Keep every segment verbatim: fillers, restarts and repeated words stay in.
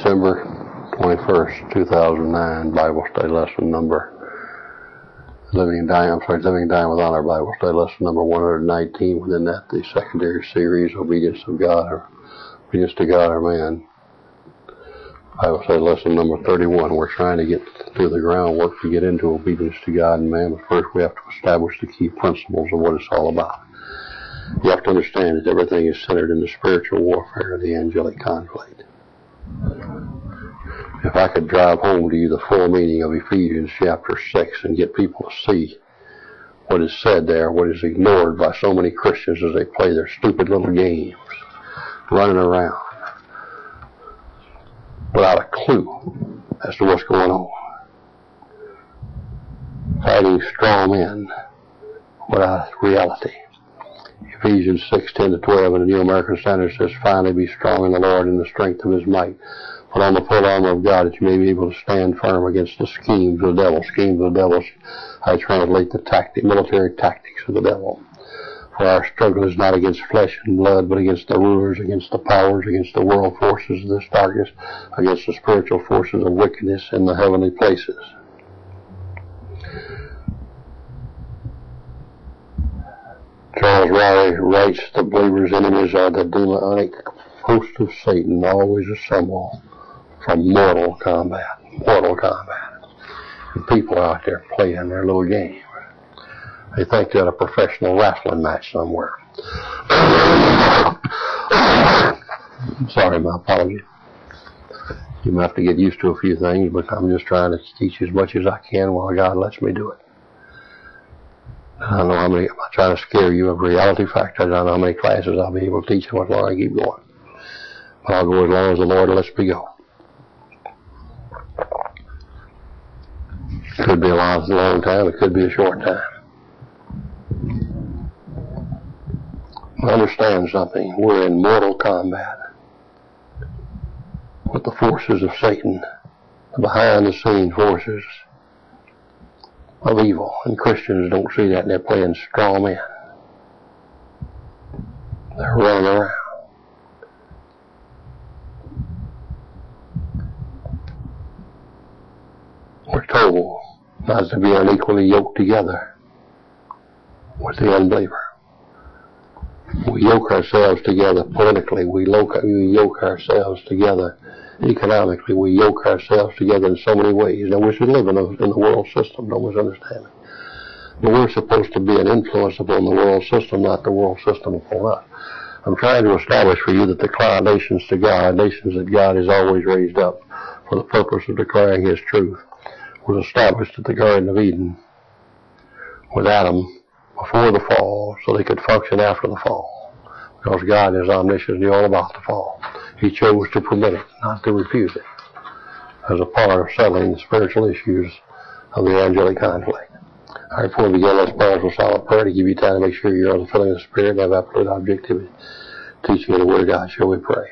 December twenty-first, two thousand nine, Bible study lesson number Living and Dying, I'm sorry, Living and Dying with Honor, Bible study lesson number one hundred nineteen. Within that, the secondary series, Obedience of God, or Obedience to God or Man. Bible study lesson number thirty-one. We're trying to get through the groundwork to get into obedience to God and man, but first we have to establish the key principles of what it's all about. You have to understand that everything is centered in the spiritual warfare of the angelic conflict. If I could drive home to you the full meaning of Ephesians chapter six and get people to see what is said there, what is ignored by so many Christians as they play their stupid little games, running around without a clue as to what's going on, fighting strong men without reality. Ephesians six, ten to twelve in the New American Standard says, finally be strong in the Lord and the strength of his might. Put on the full armor of God that you may be able to stand firm against the schemes of the devil. Schemes of the devil, I translate the tactic, military tactics of the devil. For our struggle is not against flesh and blood, but against the rulers, against the powers, against the world forces of this darkness, against the spiritual forces of wickedness in the heavenly places. Charles Raleigh writes, the believer's enemies are the demonic host of Satan, always assemble from mortal combat. Mortal combat. And people out there playing their little game. They think they're at a professional wrestling match somewhere. Sorry, my apologies. You might have to get used to a few things, but I'm just trying to teach you as much as I can while God lets me do it. I don't know how many, I'm not trying to scare you of reality factors. I don't know how many classes I'll be able to teach you as long as I keep going. But I'll go as long as the Lord lets me go. It could be a long, long time. It could be a short time. Understand something. We're in mortal combat with the forces of Satan, the behind-the-scenes forces of evil. And Christians don't see that, and they're playing straw men. They're running around. We're told not to be unequally yoked together with the unbeliever. We yoke ourselves together politically. We yoke ourselves together economically. We yoke ourselves together in so many ways. Now, we should live in, a, in the world system. Don't misunderstand me. But we're supposed to be an influence upon the world system, not the world system upon us. I'm trying to establish for you that the cry nations to God, nations that God has always raised up for the purpose of declaring his truth, was established at the Garden of Eden with Adam before the fall, so they could function after the fall. Because God is omniscient, knew all about the fall. He chose to permit it, not to refuse it, as a part of settling the spiritual issues of the angelic conflict. All right, before we begin, let's pause for silent prayer to give you time to make sure you're on the filling of the Spirit and have absolute objectivity. Teaching of the Word of God, shall we pray?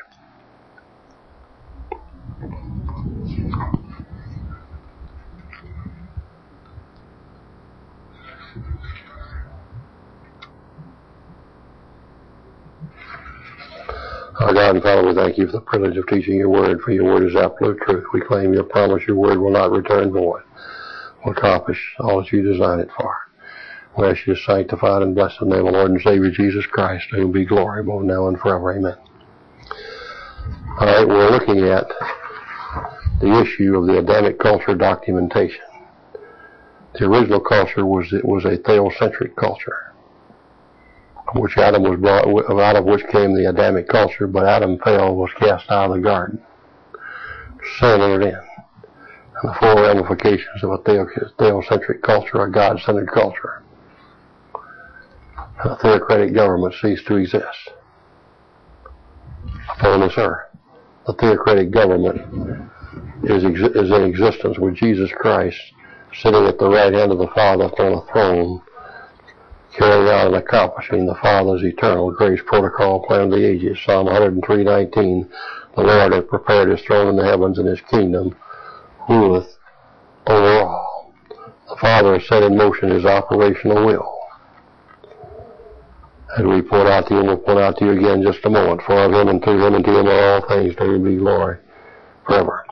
Our God and Father, we thank you for the privilege of teaching your word, for your word is absolute truth. We claim your promise, your word will not return void, will accomplish all that you design it for. We ask you to sanctify and bless the name of Lord and Savior Jesus Christ, to whom be glory both now and forever. Amen. All right, we're looking at the issue of the Adamic culture documentation. The original culture was, it was a theocentric culture, which Adam was brought, out of which came the Adamic culture, but Adam fell, was cast out of the garden. Sin entered in. And the full ramifications of a theocentric culture, a God-centered culture. And a theocratic government ceased to exist upon this earth. The theocratic government is, is in existence with Jesus Christ sitting at the right hand of the Father upon a throne, carrying out and accomplishing the Father's eternal grace protocol plan of the ages. Psalm one oh three nineteen, the Lord hath prepared his throne in the heavens, and his kingdom ruleth over all. The Father has set in motion his operational will. And we point out to you, and we'll point out to you again in just a moment, for of him and through him and to him are all things, to him be glory forever.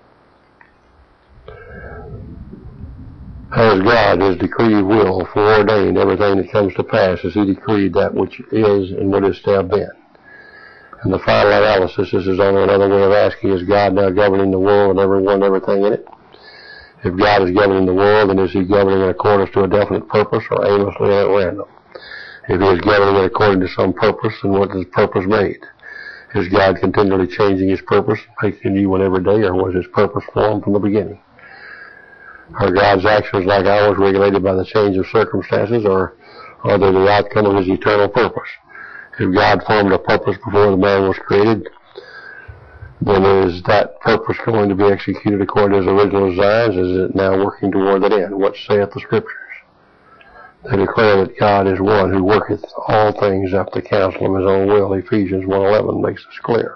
As God, His decreed will, foreordained everything that comes to pass as He decreed that which is and what is to have been. And the final analysis, this is only another way of asking, is God now governing the world and everyone and everything in it? If God is governing the world, then is He governing in accordance to a definite purpose or aimlessly and at random? If He is governing it according to some purpose, then what is His purpose made? Is God continually changing His purpose, making a new one every day, or was His purpose formed from the beginning? Are God's actions like ours regulated by the change of circumstances, or are they the outcome of His eternal purpose? If God formed a purpose before the man was created, then is that purpose going to be executed according to His original designs? Is it now working toward that end? What saith the Scriptures? They declare that God is one who worketh all things after the counsel of His own will. Ephesians one eleven makes this clear.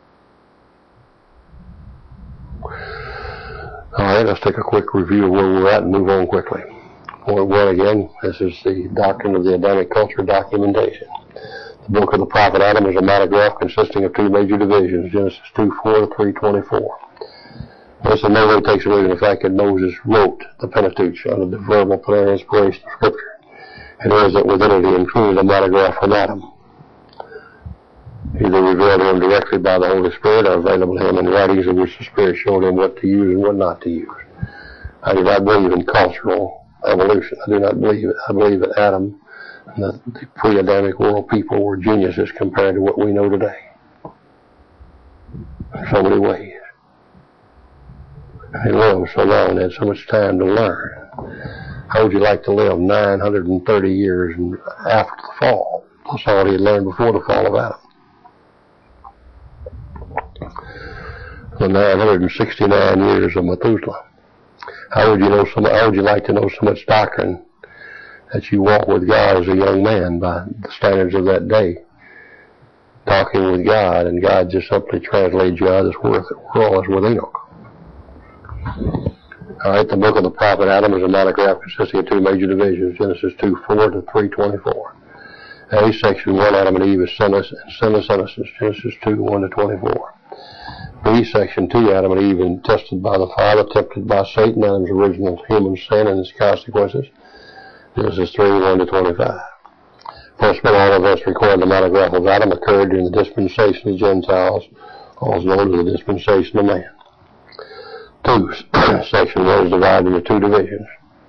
All right, let's take a quick review of where we're at and move on quickly. Point one again, this is the doctrine of the Adamic culture documentation. The book of the prophet Adam is a monograph consisting of two major divisions, Genesis two four to three twenty-four. This in no way takes away from the fact that Moses wrote the Pentateuch under the verbal prayer inspiration of Scripture. It is that within it he included a monograph from Adam, either revealed to him directly by the Holy Spirit or available to him in writings in which the Spirit showed him what to use and what not to use. I do not believe in cultural evolution. I do not believe it. I believe that Adam and the, the pre-Adamic world people were geniuses compared to what we know today. In so many ways. They lived so long, they had so much time to learn. How would you like to live nine hundred thirty years after the fall? That's all he had learned before the fall of Adam. The nine hundred sixty-nine years of Methuselah. How would you know so How would you like to know so much doctrine that you walk with God as a young man by the standards of that day, talking with God, and God just simply translates you out of this world as with Enoch? All right, the book of the prophet Adam is a monograph consisting of two major divisions, Genesis two four to three twenty-four. A, section one, Adam and Eve is sinless and sinless innocence, Genesis two one to twenty-four. B, section two, Adam and Eve are tested by the fire, tempted by Satan, Adam's original human sin and its consequences, Genesis three one to twenty-five. First of all, all events recorded in the monograph of Adam occurred during the dispensation of Gentiles, also known as the dispensation of man. Two, section one is divided into two divisions.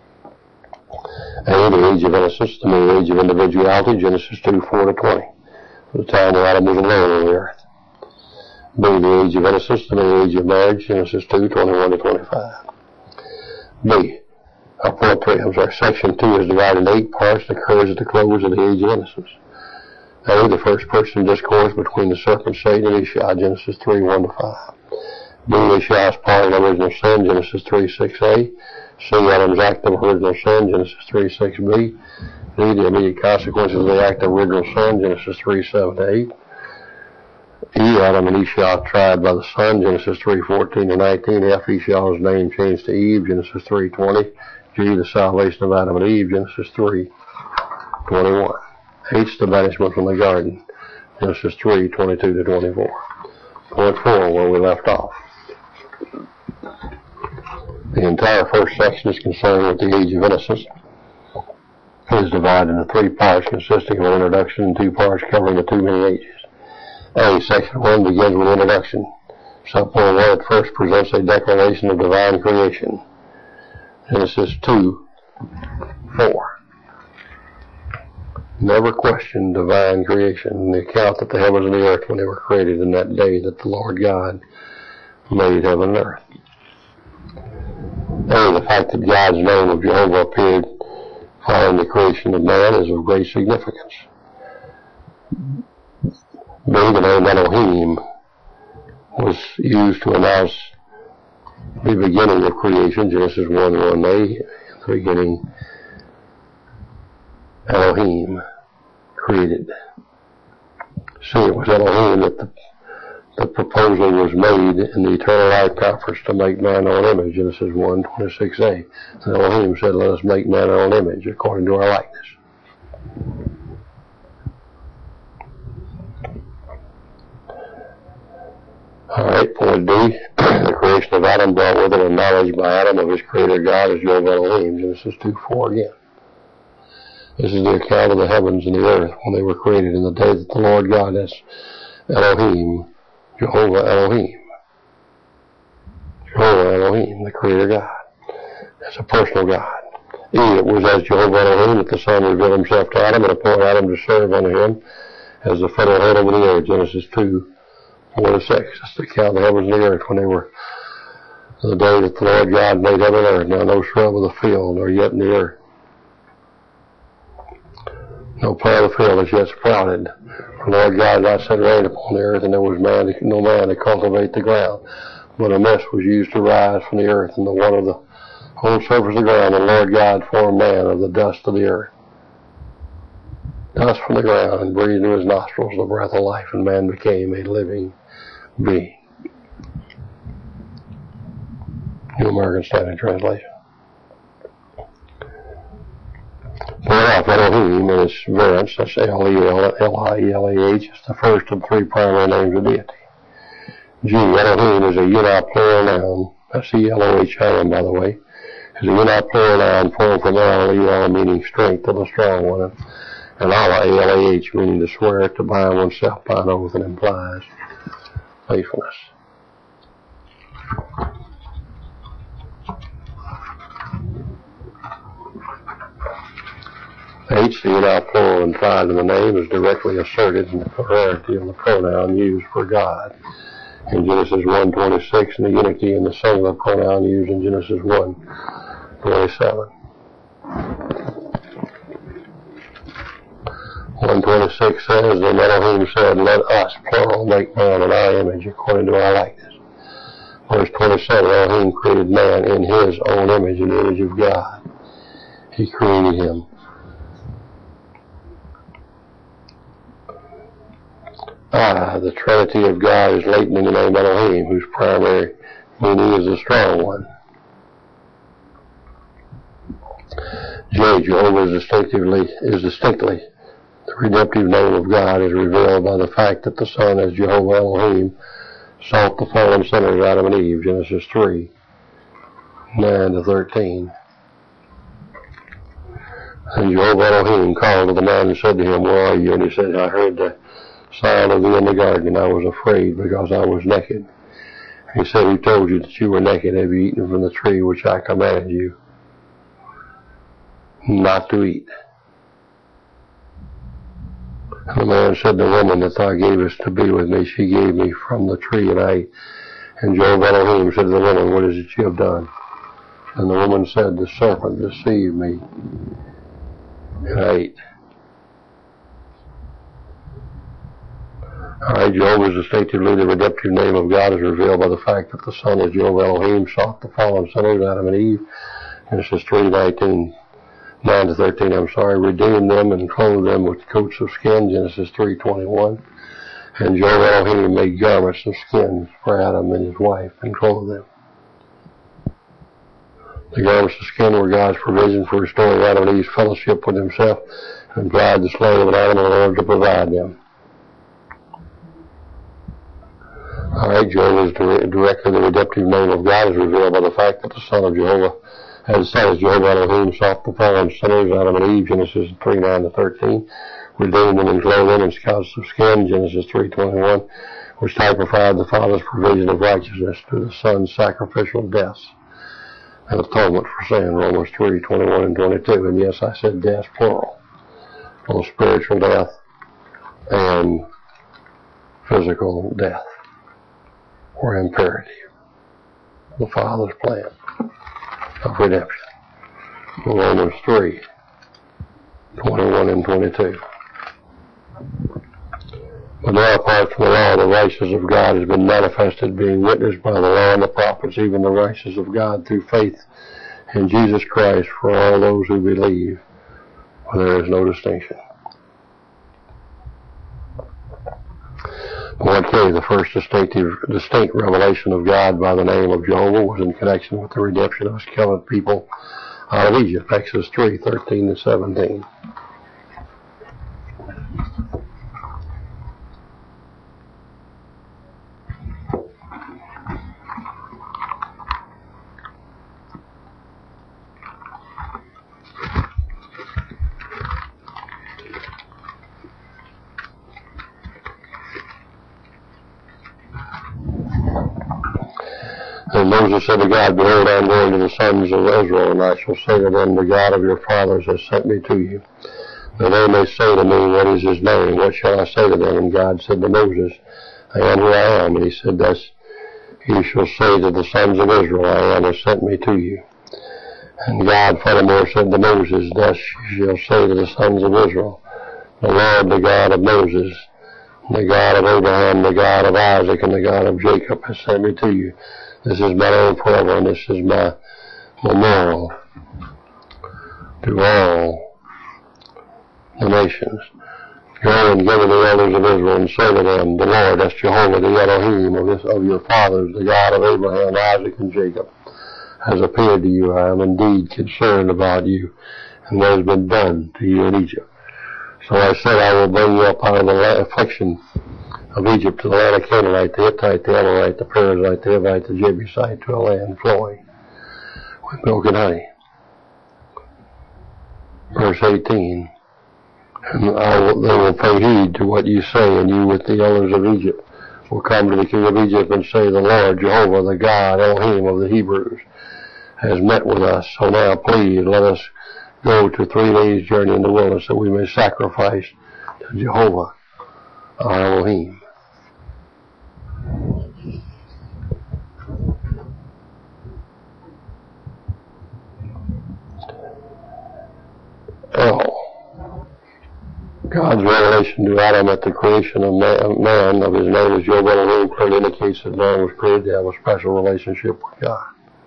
A, the age of innocence, the age of individuality, Genesis two four to twenty, for the time that Adam was alone on the earth. B, the age of innocence, the age of marriage, Genesis two twenty-one to twenty-five. B, uh, point three, I'm sorry, section two is divided into eight parts that occurs at the close of the age of innocence. A, the first person discourse between the serpent, Satan, and Ishai, Genesis three one to five. B, Ishai's part of original sin, Genesis three six a. C, Adam's act of original sin, Genesis three six b. D, the immediate consequences of the act of original sin, Genesis three seven to eight. E, Adam and Ishai tried by the sun, Genesis three fourteen to nineteen. F, Ishai's name changed to Eve, Genesis three twenty. G, the salvation of Adam and Eve, Genesis three twenty-one. H, the banishment from the garden, Genesis three twenty-two to twenty-four. Point four, where we left off. The entire first section is concerned with the age of innocence. It is divided into three parts consisting of an introduction and two parts covering the two main ages. A, section one begins with introduction. Subpoint one at first presents a declaration of divine creation. Genesis two four. Never question divine creation, the account that the heavens and the earth when they were created in that day that the Lord God made heaven and earth. A, the fact that God's name of Jehovah appeared following the creation of man is of great significance. B, the name Elohim was used to announce the beginning of creation, Genesis one one a, in the beginning Elohim created. C, it was Elohim that the, the proposal was made in the Eternal Life Conference to make man our own image, Genesis one twenty-six a. And Elohim said, let us make man our own image according to our likeness. All right, point D. The creation of Adam brought with it a knowledge by Adam of his creator God as Jehovah Elohim. Genesis two four again. This is the account of the heavens and the earth when they were created in the day that the Lord God, that's Elohim, Jehovah Elohim. Jehovah Elohim, the creator God. That's a personal God. E, it was as Jehovah Elohim that the Son revealed himself to Adam and appointed Adam to serve unto him as the federal head over the earth. Genesis two four to six. That's the account of the heavens and the earth when they were in the day that the Lord God made heaven and earth. Now no shrub of the field nor yet in the earth. No plant of the field is yet sprouted. For the Lord God had not sent rain upon the earth, and there was man, no man to cultivate the ground. But a mist was used to rise from the earth, and the water of the whole surface of the ground. And the Lord God formed man of the dust of the earth. Dust from the ground, and breathed into his nostrils the breath of life, and man became a living being. New American Standard Translation. Point off Elohim and its variants, that's L E L I E L A H, it's the first of three primary names of deity. G, Elohim is a unit plural noun, that's E L O H I M by the way, is a unit plural noun formed from El, E L, meaning strength of the strong one, and Allah, A L A H, meaning to swear, to bind oneself by an oath, and implies faithfulness. H, the unit plural implied in the name, is directly asserted in the plurality of the pronoun used for God in Genesis one twenty-six, and the unity in the singular pronoun used in Genesis one twenty-seven. one twenty-six says, Then Elohim said, Let us, plural, make man in our image according to our likeness. Verse twenty-seven, Elohim created man in his own image, in the image of God. He created him. Ah, the Trinity of God is latent in the name Elohim, whose primary meaning is the strong one. J, Jehovah is distinctively, is distinctly the redemptive name of God is revealed by the fact that the Son, as Jehovah Elohim, sought the fallen sinners, Adam and Eve, Genesis three nine to thirteen. And Jehovah Elohim called to the man and said to him, Where are you? And he said, I heard the sound of thee in the garden, and I was afraid because I was naked. He said, Who told you that you were naked? Have you eaten from the tree which I commanded you not to eat? And the man said, The woman that thou gavest to be with me, she gave me from the tree, and I ate. And Jehovah Elohim said to the woman, What is it you have done? And the woman said, The serpent deceived me, and I ate. Alright, Jehovah's distinctively the redemptive name of God is revealed by the fact that the Son of Jehovah Elohim sought the fallen sinners, Adam and Eve, Genesis three nineteen, nine to thirteen, I'm sorry, redeemed them and clothed them with coats of skin, Genesis three twenty-one, and Jehovah Elohim made garments of skins for Adam and his wife and clothed them. The garments of skin were God's provision for restoring Adam and Eve's fellowship with himself, and implied the slave of Adam in order to provide them. Alright, Jehovah is directly the redemptive name of God is revealed by the fact that the Son of Jehovah, as the Son of Jehovah Elohim, sought the fallen sinners, Adam and Eve, Genesis three nine to thirteen, redeemed them and clothed them in scouts of skin, Genesis three twenty-one, which typified the Father's provision of righteousness through the Son's sacrificial deaths and atonement for sin, Romans three twenty-one and twenty-two. And yes, I said death plural, both spiritual death and physical death or imperative. The Father's plan of redemption. Romans three twenty-one and twenty-two. But now, apart from the law, the righteousness of God has been manifested, being witnessed by the law and the prophets, even the righteousness of God through faith in Jesus Christ for all those who believe, for there is no distinction. Point K, the first distinctive, distinct revelation of God by the name of Jehovah was in connection with the redemption of his covenant people out of Egypt, Exodus three thirteen to seventeen. And Moses said to God, Behold, I am going to the sons of Israel, and I shall say to them, The God of your fathers has sent me to you. And they may say to me, What is his name? What shall I say to them? And God said to Moses, I am who I am. And he said, Thus you shall say to the sons of Israel, I am has sent me to you. And God furthermore said to Moses, Thus you shall say to the sons of Israel, The Lord, the God of Moses, the God of Abraham, the God of Isaac, and the God of Jacob has sent me to you. This is my name forever, and this is my memorial to all the nations. Go and gather the elders of Israel and say to them, The Lord, that's Jehovah, the Elohim of, this, of your fathers, the God of Abraham, Isaac, and Jacob, has appeared to you. I am indeed concerned about you and what has been done to you in Egypt. So I said, I will bring you up out of the affliction of Egypt to the land of Canaanite, the Hittite, the Amorite, the Perizzite, the Hivite, the Jebusite, to a land flowing with milk and honey. Verse eighteen. And I will, they will pay heed to what you say, and you with the elders of Egypt will come to the king of Egypt and say, The Lord, Jehovah, the God, Elohim of the Hebrews, has met with us. So now, please, let us go to three days' journey in the wilderness, that we may sacrifice to Jehovah, our Elohim. L. God's revelation to Adam at the creation of man, of his name as Jehovah Elohim, clearly indicates that man was created to have a special relationship with God.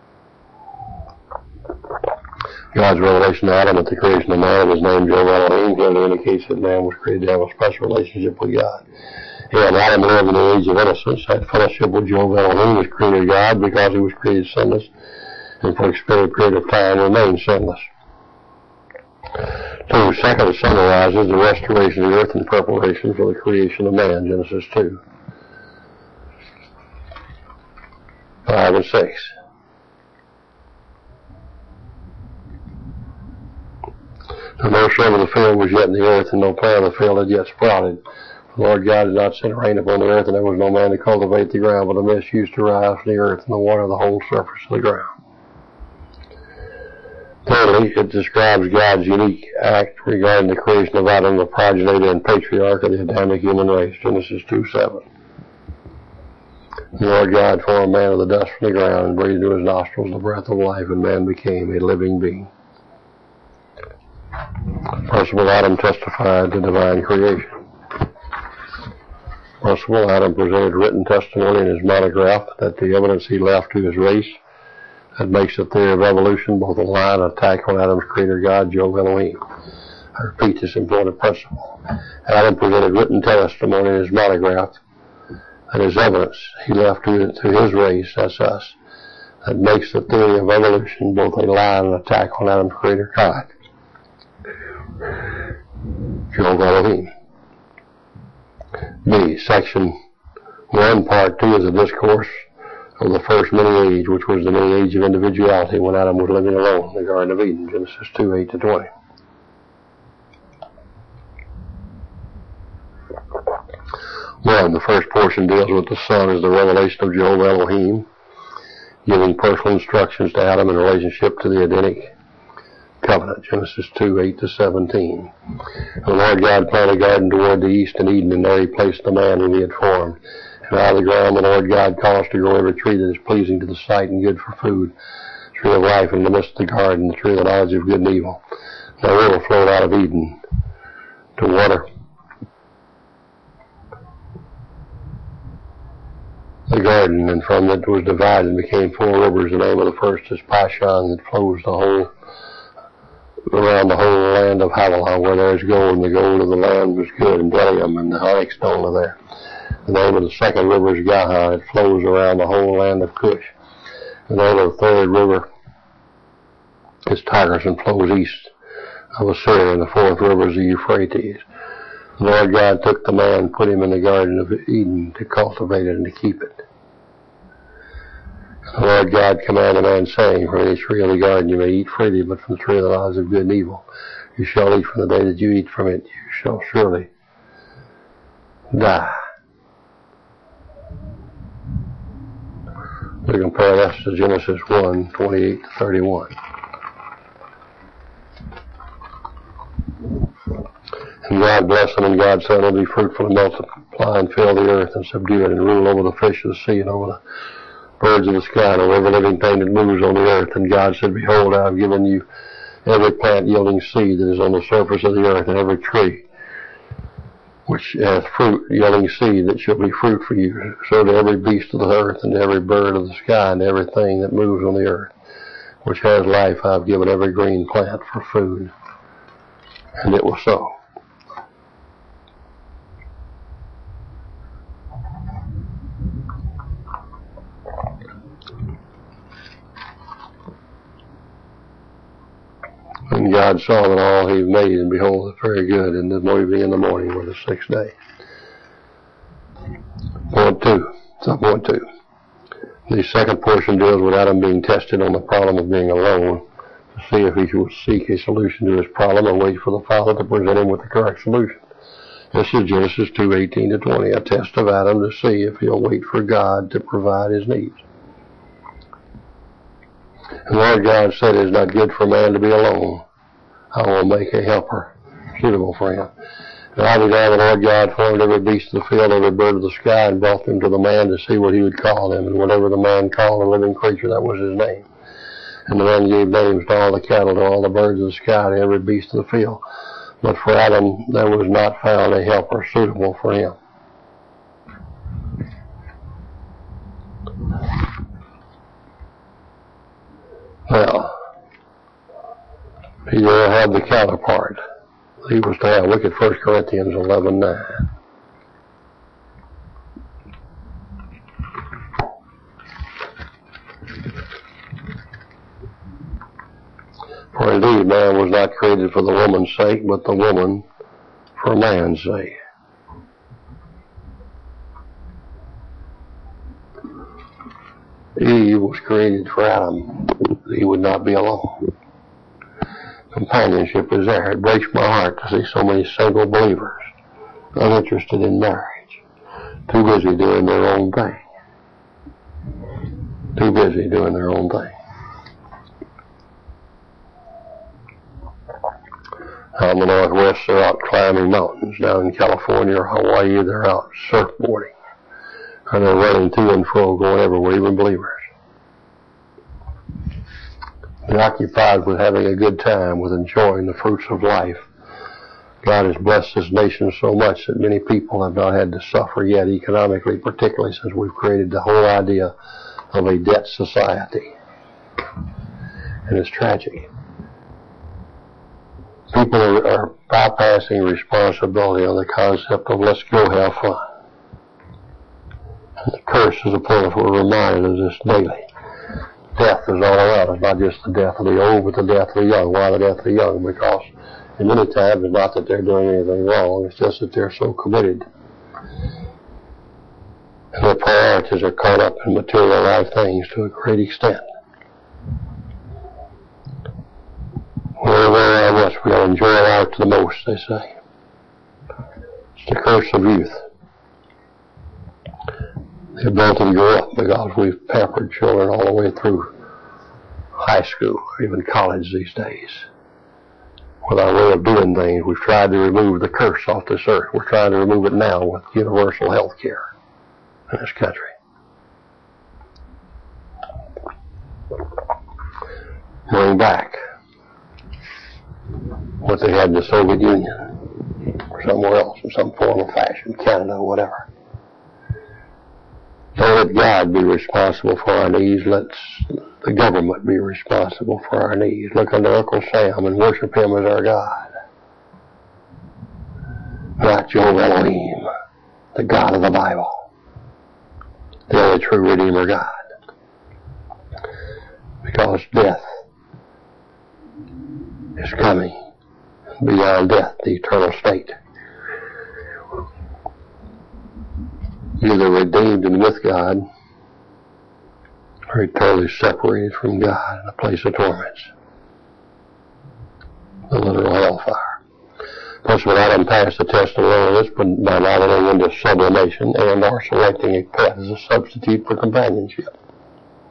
God's revelation to Adam at the creation of man, of his name Jehovah Elohim, clearly indicates that man was created to have a special relationship with God. And Adam lived in the age of innocence, had fellowship with Jehovah Elohim, his creator God, because he was created sinless, and for a extended period of time remained sinless. Two, second, it summarizes the restoration of the earth and preparation for the creation of man, Genesis two. Five and six. And no shrub of the field was yet in the earth, and no plant of the field had yet sprouted. The Lord God had not sent rain upon the earth, and there was no man to cultivate the ground, but a mist used to rise from the earth and the water the whole surface of the ground. Thirdly, it describes God's unique act regarding the creation of Adam, the progenitor and patriarch of the Adamic human race, Genesis two seven. The Lord God formed man of the dust from the ground and breathed into his nostrils the breath of life, and man became a living being. First of all, Adam testified to divine creation. First of all, Adam presented written testimony in his monograph that the evidence he left to his race that makes the theory of evolution both a lie and attack on Adam's creator God, Jehovah Elohim. I repeat this important principle. Adam presented written testimony in his monograph that is evidence he left to, to his race, that's us, that makes the theory of evolution both a lie and an attack on Adam's creator God, Jehovah Elohim. B. Section one, Part two is a discourse of the first mini age, which was the mini age of individuality when Adam was living alone in the Garden of Eden, Genesis two eight to twenty. One, the first portion deals with the Son as the revelation of Jehovah Elohim, giving personal instructions to Adam in relationship to the Edenic covenant, Genesis two eight to seventeen. The Lord God planted a garden toward the east in Eden, and there he placed the man whom he had formed. And out of the ground the Lord God caused to grow every tree that is pleasing to the sight and good for food, the tree of life in the midst of the garden, the tree of the knowledge of good and evil. And a river flowed out of Eden to water the garden, and from it was divided and became four rivers. The name of the first is Pishon, that flows the whole around the whole land of Havilah, where there is gold, and the gold of the land was good, and bdellium, and the onyx stone are there. The name of the second river is Gihon. It flows around the whole land of Cush. The name of the third river is Tigris and flows east of Assyria, and the fourth river is the Euphrates. The Lord God took the man and put him in the Garden of Eden to cultivate it and to keep it. The Lord God commanded the man, saying, From any tree of the garden you may eat freely, but from the tree of the knowledge of good and evil you shall eat. From the day that you eat from it, you shall surely die. We compare that to Genesis one, twenty-eight to thirty-one. And God blessed them, and God said, "Oh, be fruitful and multiply and fill the earth and subdue it, and rule over the fish of the sea and over the birds of the sky and over every living thing that moves on the earth." And God said, "Behold, I have given you every plant yielding seed that is on the surface of the earth, and every tree which hath fruit yielding seed that shall be fruit for you. So to every beast of the earth, and to every bird of the sky, and everything that moves on the earth, which has life, I have given every green plant for food." And it was so. And God saw that all he made, and behold, it's very good, and the evening and the morning were the sixth day. Point two. Sub point two. The second portion deals with Adam being tested on the problem of being alone, to see if he would seek a solution to his problem or wait for the Father to present him with the correct solution. This is Genesis two, eighteen to twenty, a test of Adam to see if he'll wait for God to provide his needs. And Lord God said, "It is not good for man to be alone. I will make a helper suitable for him." And I began, the Lord God formed every beast of the field, every bird of the sky, and brought them to the man to see what he would call them. And whatever the man called a living creature, that was his name. And the man gave names to all the cattle, to all the birds of the sky, to every beast of the field. But for Adam there was not found a helper suitable for him. Well, he will have the counterpart. He was to have. Look at First Corinthians eleven nine. For indeed man was not created for the woman's sake, but the woman for man's sake. Eve was created for Adam. He would not be alone. Companionship is there. It breaks my heart to see so many single believers uninterested in marriage, too busy doing their own thing. Too busy doing their own thing. Out in the Northwest, they're out climbing mountains. Down in California or Hawaii, they're out surfboarding. And they're running to and fro, going everywhere, even believers. They're occupied with having a good time, with enjoying the fruits of life. God has blessed this nation so much that many people have not had to suffer yet economically, particularly since we've created the whole idea of a debt society. And it's tragic. People are, are bypassing responsibility on the concept of let's go have fun. And the curse is upon us. We're reminded of this daily. Death is all around us, not just the death of the old, but the death of the young. Why the death of the young? Because in many times it's not that they're doing anything wrong, it's just that they're so committed. And their priorities are caught up in material life things to a great extent. We're aware of us, we'll enjoy life to the most, they say. It's the curse of youth. The ability to grow up, because we've pampered children all the way through high school, or even college these days. With our way of doing things, we've tried to remove the curse off this earth. We're trying to remove it now with universal health care in this country. Bring back what they had in the Soviet Union, or somewhere else, in some form or fashion, Canada, whatever. Don't let God be responsible for our needs. Let the government be responsible for our needs. Look unto Uncle Sam and worship him as our God. Not Jehovah Elohim, the God of the Bible, the only true Redeemer God. Because death is coming. Beyond death, the eternal state. Either redeemed and with God, or eternally separated from God in a place of torments. The literal hellfire. Plus, when Adam passed the test of loneliness by not entering into sublimation and or selecting a pet as a substitute for companionship.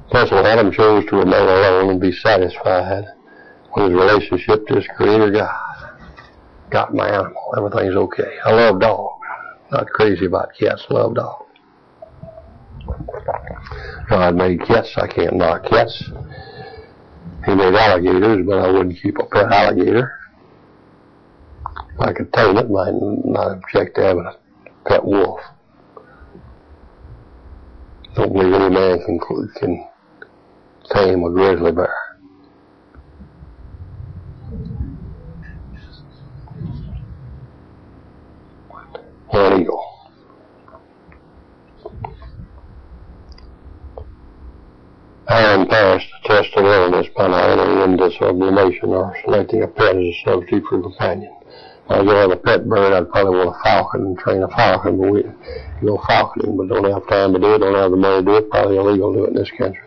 First of all, Adam chose to remain alone and be satisfied with his relationship to his Creator God. Got my animal. Everything's okay. I love dogs. Not crazy about cats. Love dogs. God made cats. I can't knock cats. He made alligators, but I wouldn't keep a pet alligator. If I could tame it, might not object to having a pet wolf. Don't believe any man can, can tame a grizzly bear. Or an eagle. Aaron passed the test of wilderness by not entering into sublimation or selecting a pet as a substitute for a companion. If I was going to have a pet bird, I'd probably want a falcon and train a falcon, but we go falconing, but don't have time to do it, don't have the money to do it, probably illegal to do it in this country.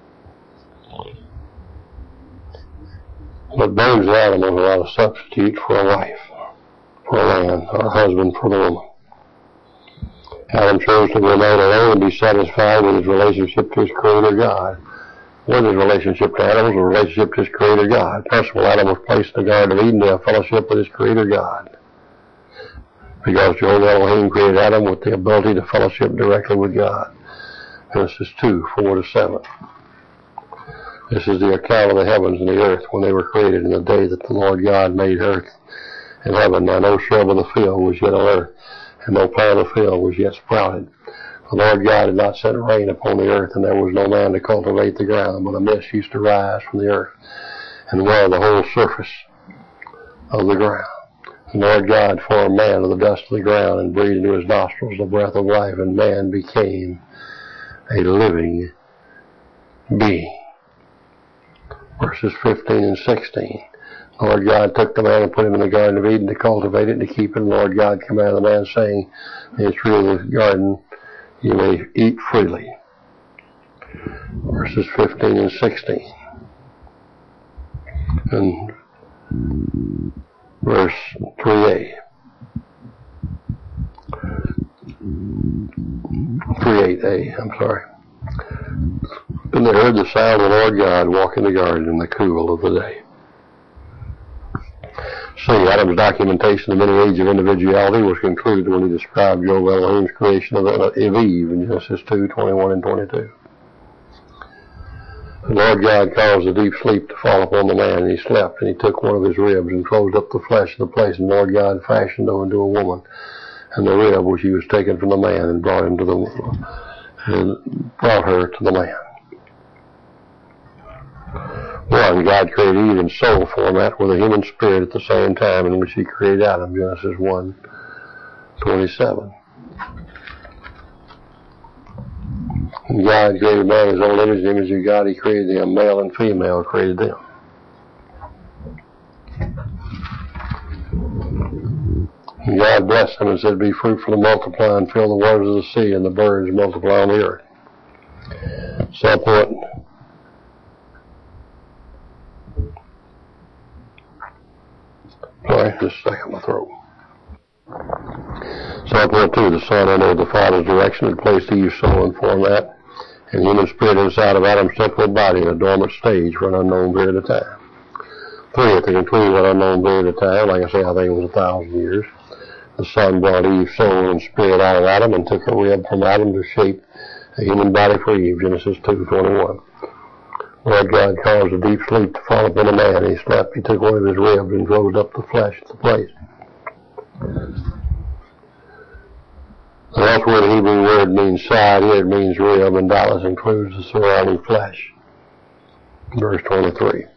But birds and animals are not a substitute for a wife, for a man, or a husband for the woman. Adam chose to remain alone and be satisfied with his relationship to his Creator God. What is his relationship to animals? A relationship to his Creator God. First of all, Adam was placed in the Garden of Eden to have fellowship with his Creator God. Because Jehovah Elohim created Adam with the ability to fellowship directly with God. Genesis two, four to seven. This is the account of the heavens and the earth when they were created in the day that the Lord God made earth and heaven. Now no shrub of the field was yet on earth, and no plant of the field was yet sprouted. The Lord God had not sent rain upon the earth, and there was no man to cultivate the ground, but a mist used to rise from the earth and wear the whole surface of the ground. The Lord God formed man of the dust of the ground and breathed into his nostrils the breath of life, and man became a living being. Verses fifteen and sixteen. The Lord God took the man and put him in the Garden of Eden to cultivate it and to keep it. And the Lord God commanded the man, saying, "The tree of the garden you may eat freely." Verses fifteen and sixteen. And verse three a. three eight a, I'm sorry. And they heard the sound of the Lord God walk in the garden in the cool of the day. See, Adam's documentation of many age of individuality was concluded when he described Jehovah Elohim's creation of Eve in Genesis two, twenty-one and twenty-two. The Lord God caused a deep sleep to fall upon the man, and he slept, and he took one of his ribs and closed up the flesh of the place, and the Lord God fashioned her into a woman, and the rib which he was taken from the man and brought him to the woman, and brought her to the man. One, God created Eve in soul format with a human spirit at the same time in which he created Adam, Genesis one, twenty-seven. And God created man in his own image, the image of God he created them, male and female created them. And God blessed them and said, "Be fruitful and multiply and fill the waters of the sea, and the birds multiply on the earth." So important. Sorry, just a second, my throat. Psalm point two, the Son, under the Father's direction, had placed Eve's soul in format and human spirit inside of Adam's temporal body in a dormant stage for an unknown period of time. Three, at the conclusion of that unknown period of time, like I say, I think it was a thousand years, the Son brought Eve's soul and spirit out of Adam and took a rib from Adam to shape a human body for Eve, Genesis two, twenty-one. Lord God caused a deep sleep to fall upon the man, and he slept. He took one of his ribs and closed up the flesh at the place. And that's where the Hebrew word means side. Here it means rib, and doubtless includes the surrounding flesh. Verse twenty-three.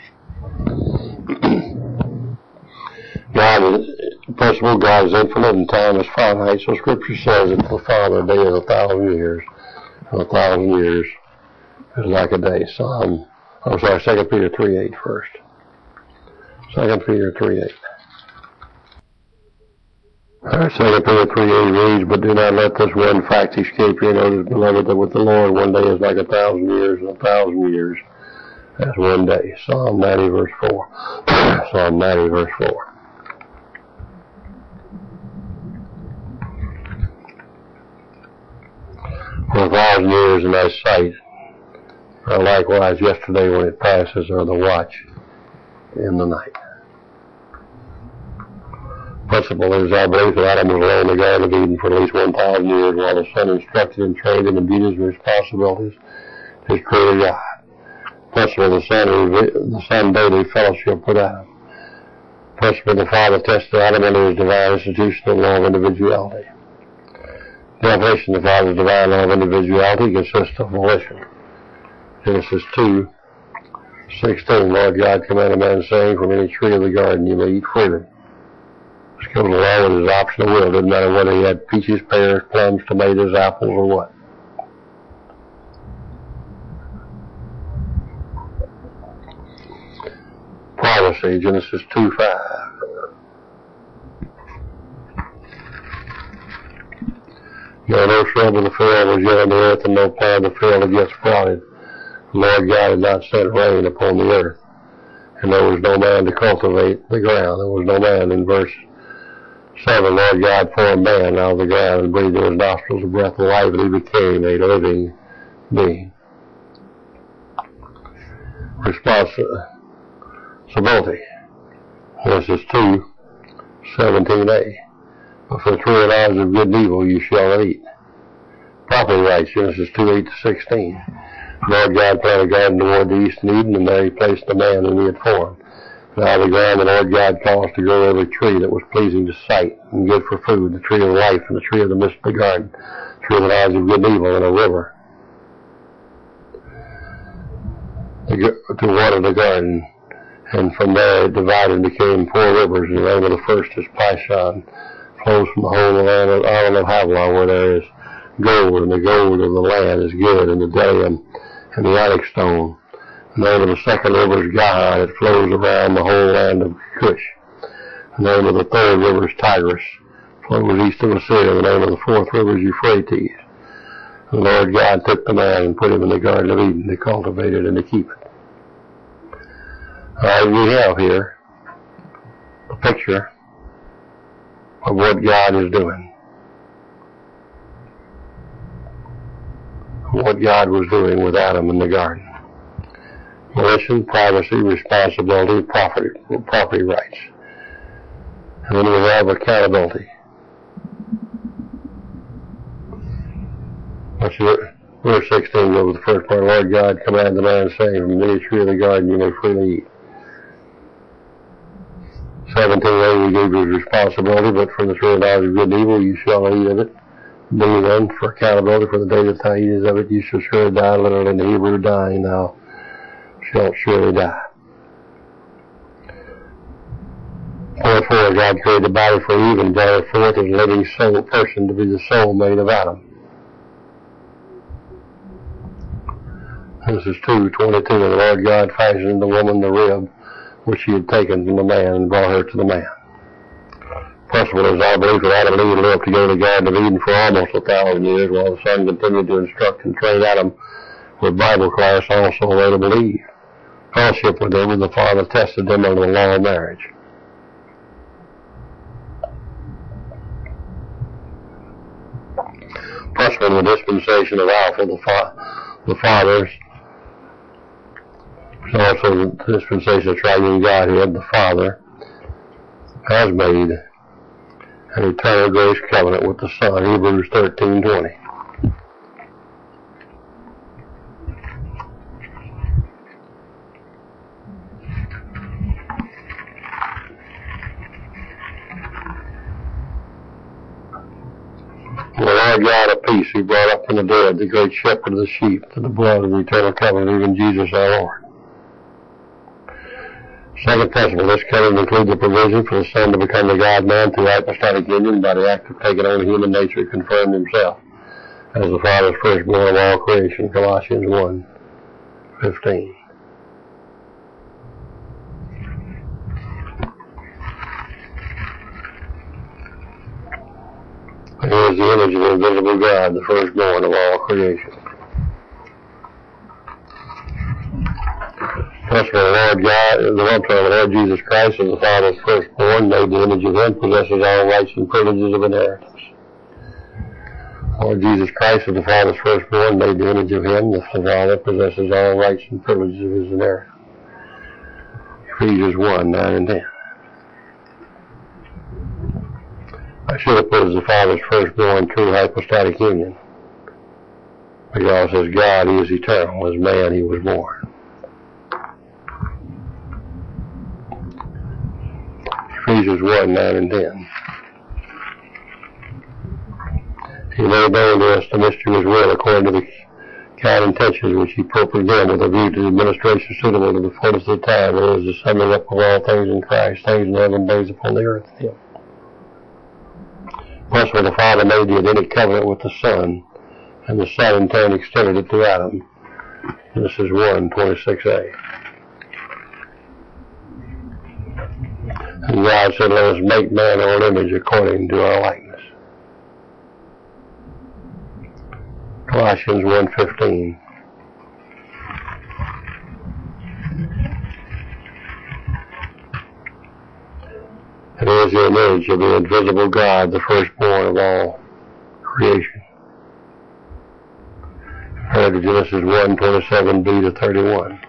God is, first of all, God is infinite and time is finite, so Scripture says that the Father, a day is a thousand years, and a thousand years is like a day. Psalm, I'm sorry, Second Peter three eight first. Second Peter three eight. Alright, Second Peter three eight reads, "But do not let this one fact escape you, notice, beloved, that with the Lord one day is like a thousand years, and a thousand years as one day." Psalm ninety verse four. Psalm ninety verse four. For a thousand years in thy sight or likewise yesterday when it passes, or the watch in the night. Principle is our belief that Adam was alone in the Garden of Eden for at least one thousand years while the Son instructed and trained him in duties and responsibilities of his creator God. Principle, the Son, the Son daily fellowship with Adam. Principle, the Father tested Adam under his divine institutional law of individuality. Definition of the Father's divine law of individuality consists of volition. Genesis two sixteen, Lord God commanded man, saying, from any tree of the garden you may eat freely. This goes along with his optional will. It doesn't matter whether he had peaches, pears, plums, tomatoes, apples, or what. Privacy, Genesis two five. No, no shrub of the field was yet on the earth, and no plant of the field had yet sprouted. The Lord God had not sent rain upon the earth, and there was no man to cultivate the ground. There was no man. In verse seven, Lord God formed man out of the ground and breathed in his nostrils a breath of life, and he became a living being. Responsibility. Genesis two seventeen a. But from the tree of knowledge of good and evil you shall not eat. Property rights, Genesis two eight to sixteen. Lord God planted a garden toward the east in Eden, and there he placed the man whom he had formed. And out of the ground the Lord God caused to grow every tree that was pleasing to sight and good for food, the tree of life and the tree of the midst of the garden, the tree of the knowledge of good and evil, and a river to water the garden. And from there it divided and became four rivers, and the name of the first is Pishon. Flows from the whole land of island of Havilah, where there is gold, and the gold of the land is good, and the bdellium and the onyx stone. The name of the second river is Gihon. It flows around the whole land of Cush. The name of the third river is Tigris. It flows east of Assyria. The name of the fourth river is Euphrates. The Lord God took the man and put him in the Garden of Eden to cultivate it and to keep it. All right, we have here a picture of what God is doing. What God was doing with Adam in the garden. Volition, privacy, responsibility, property, property rights. And then we have accountability. Let's see, verse sixteen goes with the first part. Lord God commanded the man, saying, from any tree of the garden you may freely eat. seventeen a, he gave you responsibility, but from the tree of knowledge of good and evil you shall not eat of it. B then, for accountability, for the day that thou eatest of it you shall surely die, literally in the Hebrew, dying thou shalt surely die. Wherefore God created the body for Eve and brought her forth as a living soul person to be the soul made of Adam. This is two twenty-two. And the Lord God fashioned in the woman the rib which he had taken from the man and brought her to the man. Principle is our belief that Adam and Eve lived to go to the Garden of Eden for almost a thousand years, while the Son continued to instruct and train Adam with Bible class also available to Eve. Fellowship with them, and the Father tested them under the law of marriage. Principle in the dispensation of Alpha, the, fa- the Father's, also the dispensation of Triune Godhead, the Father has made an eternal grace covenant with the Son, Hebrews thirteen twenty. The Lord God of peace, who brought up from the dead the great shepherd of the sheep, to the blood of the eternal covenant, even Jesus our Lord. Second principle, this covenant includes the provision for the Son to become the God-man through hypostatic union by the act of taking on human nature to confirm himself as the Father's firstborn of all creation, Colossians one fifteen. He is the image of the invisible God, the firstborn of all creation. Principle, the Lord God, the Lord, the Lord Jesus Christ, is the Father's firstborn, made the image of him, possesses all rights and privileges of inheritance. Lord Jesus Christ is the Father's firstborn, made the image of Him. The Father possesses all rights and privileges of His inheritance. Ephesians one, nine and ten. I should have put as the Father's firstborn true hypostatic union. Because as God, He is eternal. As man, He was born. Ephesians one, nine and ten. He made known to us the mystery of His will according to the kind intentions which He preordained with a view to the administration suitable to the fullness of the time. It is the summing up of all things in Christ, things in heaven, things upon the earth in Him. Thus, when the Father made the Edenic covenant with the Son, and the Son in turn extended it to Adam. Genesis one, twenty-six a. And God said, let us make man our image according to our likeness. Colossians one fifteen. It is the image of the invisible God, the firstborn of all creation. Compared to Genesis one, twenty-seven b to thirty-one.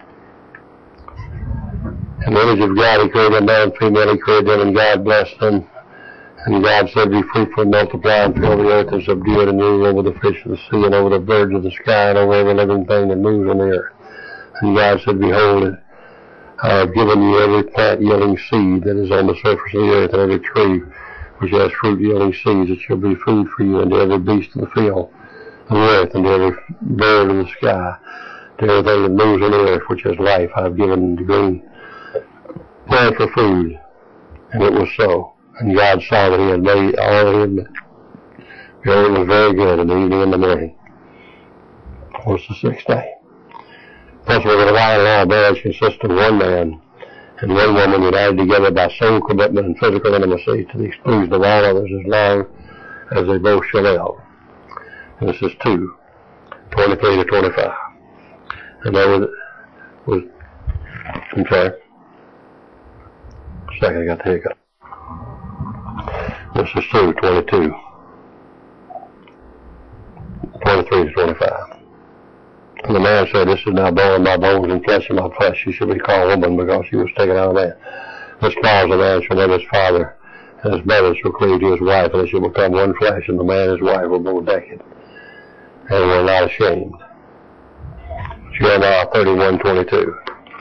In the image of God, He created man and female, He created them, and God blessed them. And God said, be fruitful and multiply and fill the earth and subdue it and rule over the fish of the sea and over the birds of the sky and over every living thing that moves on the earth. And God said, behold, I have given you every plant yielding seed that is on the surface of the earth, and every tree which has fruit yielding seeds. It shall be food for you, and to every beast of the field of the earth, and to every bird of the sky, to everything that moves on the earth which has life. I have given the green plant for food. And it was so. And God saw that He had made all that He had made. Behold, it was very good, in the evening and the morning. It was the sixth day. Thus, we're going to lie in all marriage consists of one man and one woman united together by soul commitment and physical intimacy to the exclusion of all others as long as they both shall live. And this is two, twenty-three to twenty-five. And that was, was I'm sorry. Second, I got the hiccup. This is two, twenty-two. twenty-three to twenty-five. And the man said, this is now bone of my bones and flesh of my flesh. She should be called woman because she was taken out of man. This cause the man shall leave his father, and his mother shall cleave to his wife, and they shall become one flesh, and the man and his wife will both naked, and were not ashamed. Jeremiah thirty-one, twenty-two.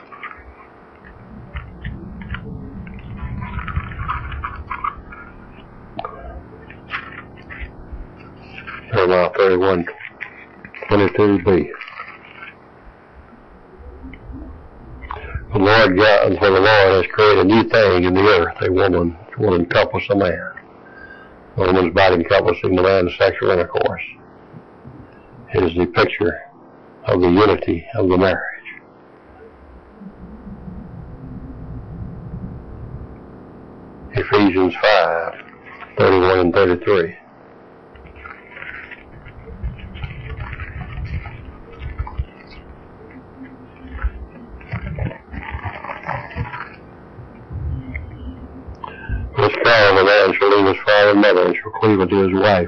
Jeremiah thirty-one, twenty-two b. The Lord God, for the Lord has created a new thing in the earth, a woman will encompass a man. The woman's body encompassing the man's sexual intercourse. It is the picture of the unity of the marriage. Ephesians five, thirty-one and thirty-three. This cause a man shall leave his father and mother and shall cleave unto his wife.